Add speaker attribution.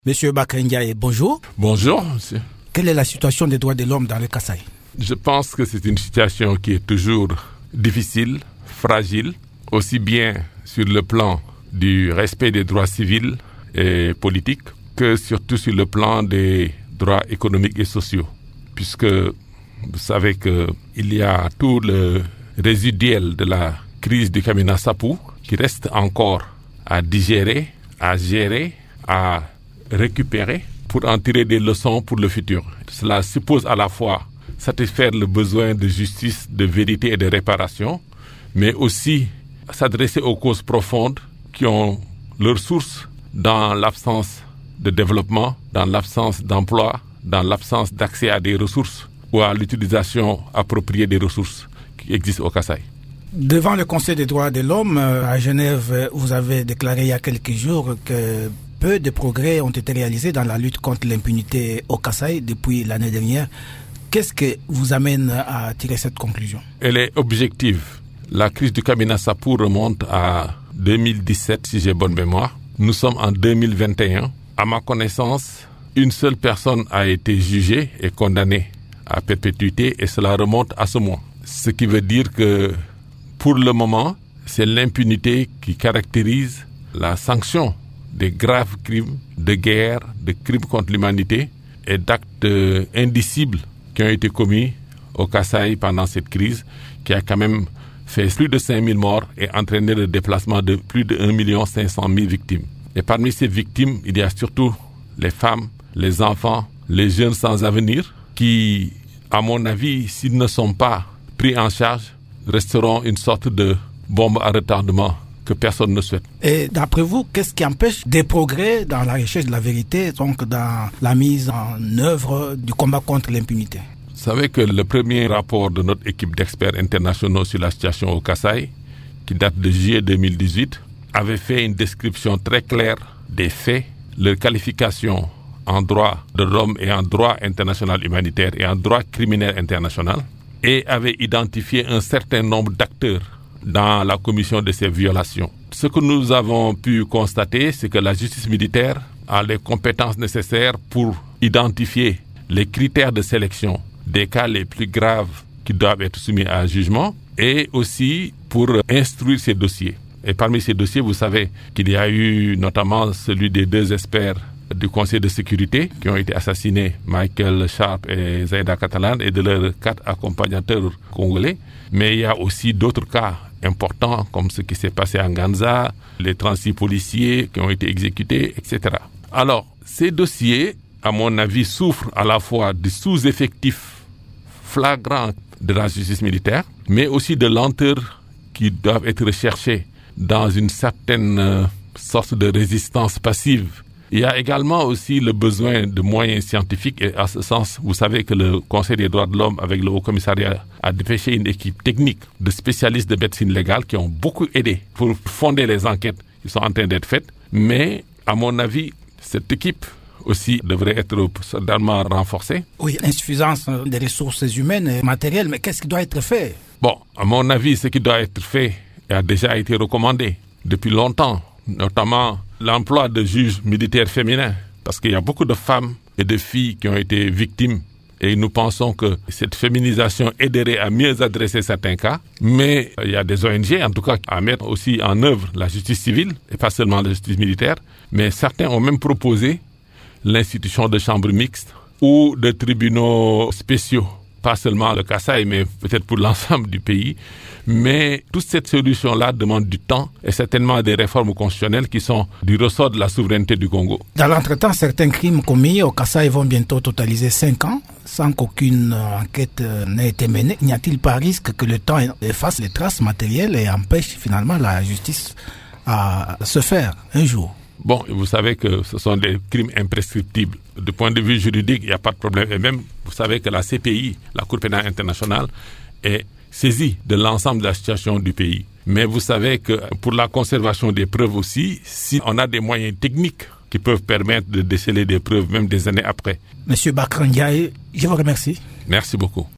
Speaker 1: Monsieur Bakary Ndiaye, bonjour.
Speaker 2: Bonjour, monsieur.
Speaker 1: Quelle est la situation des droits de l'homme dans le Kasaï?
Speaker 2: Je pense que c'est une situation qui est toujours difficile, fragile, aussi bien sur le plan du respect des droits civils et politiques que surtout sur le plan des droits économiques et sociaux. Puisque vous savez qu'il y a tout le résiduel de la crise du Kamina Sapou qui reste encore à digérer, à gérer, à récupérer pour en tirer des leçons pour le futur. Cela suppose à la fois satisfaire le besoin de justice, de vérité et de réparation, mais aussi s'adresser aux causes profondes qui ont leur source dans l'absence de développement, dans l'absence d'emploi, dans l'absence d'accès à des ressources ou à l'utilisation appropriée des ressources qui existent au Kasaï.
Speaker 1: Devant le Conseil des droits de l'homme à Genève, vous avez déclaré il y a quelques jours que peu de progrès ont été réalisés dans la lutte contre l'impunité au Kasaï depuis l'année dernière. Qu'est-ce qui vous amène à tirer cette conclusion? Elle est objective.
Speaker 2: La crise du Kamina Sapou remonte à 2017, si j'ai bonne mémoire. Nous sommes en 2021. À ma connaissance, une seule personne a été jugée et condamnée à perpétuité et cela remonte à ce mois. Ce qui veut dire que pour le moment, c'est l'impunité qui caractérise la sanction des graves crimes de guerre, de crimes contre l'humanité et d'actes indicibles qui ont été commis au Kasaï pendant cette crise, qui a quand même fait plus de 5000 morts et entraîné le déplacement de plus de 1 500 000 victimes. Et parmi ces victimes, il y a surtout les femmes, les enfants, les jeunes sans avenir, qui, à mon avis, s'ils ne sont pas pris en charge, resteront une sorte de bombe à retardement que personne ne souhaite.
Speaker 1: Et d'après vous, qu'est-ce qui empêche des progrès dans la recherche de la vérité, donc dans la mise en œuvre du combat contre l'impunité?
Speaker 2: Vous savez que le premier rapport de notre équipe d'experts internationaux sur la situation au Kasaï, qui date de juillet 2018, avait fait une description très claire des faits, leur qualification en droit de l'homme et en droit international humanitaire et en droit criminel international, et avait identifié un certain nombre d'acteurs dans la commission de ces violations. Ce que nous avons pu constater, c'est que la justice militaire a les compétences nécessaires pour identifier les critères de sélection des cas les plus graves qui doivent être soumis à jugement et aussi pour instruire ces dossiers. Et parmi ces dossiers, vous savez qu'il y a eu notamment celui des 2 experts du Conseil de sécurité qui ont été assassinés, Michael Sharp et Zaida Catalan, et de leurs 4 accompagnateurs congolais. Mais il y a aussi d'autres cas importants, comme ce qui s'est passé à Nganza, les 36 policiers qui ont été exécutés, etc. Alors, ces dossiers, à mon avis, souffrent à la fois du sous-effectif flagrant de la justice militaire, mais aussi de lenteurs qui doivent être recherchées dans une certaine sorte de résistance passive. Il y a également aussi le besoin de moyens scientifiques et à ce sens, vous savez que le Conseil des droits de l'homme avec le Haut Commissariat a dépêché une équipe technique de spécialistes de médecine légale qui ont beaucoup aidé pour fonder les enquêtes qui sont en train d'être faites. Mais, à mon avis, cette équipe aussi devrait être certainement renforcée.
Speaker 1: Oui, insuffisance des ressources humaines et matérielles, mais qu'est-ce qui doit être fait?
Speaker 2: Bon, à mon avis, ce qui doit être fait a déjà été recommandé depuis longtemps, notamment l'emploi de juges militaires féminins, parce qu'il y a beaucoup de femmes et de filles qui ont été victimes et nous pensons que cette féminisation aiderait à mieux adresser certains cas, mais il y a des ONG en tout cas à mettre aussi en œuvre la justice civile et pas seulement la justice militaire, mais certains ont même proposé l'institution de chambres mixtes ou de tribunaux spéciaux, pas seulement le Kasaï, mais peut-être pour l'ensemble du pays. Mais toute cette solution-là demande du temps et certainement des réformes constitutionnelles qui sont du ressort de la souveraineté du Congo.
Speaker 1: Dans l'entretemps, certains crimes commis au Kasaï vont bientôt totaliser 5 ans sans qu'aucune enquête n'ait été menée. N'y a-t-il pas risque que le temps efface les traces matérielles et empêche finalement la justice à se faire un jour?
Speaker 2: Bon, vous savez que ce sont des crimes imprescriptibles. Du point de vue juridique, il n'y a pas de problème. Et même, vous savez que la CPI, la Cour pénale internationale, est saisie de l'ensemble de la situation du pays. Mais vous savez que pour la conservation des preuves aussi, si on a des moyens techniques qui peuvent permettre de déceler des preuves même des années après.
Speaker 1: Monsieur Bakary Ndiaye, je vous remercie.
Speaker 2: Merci beaucoup.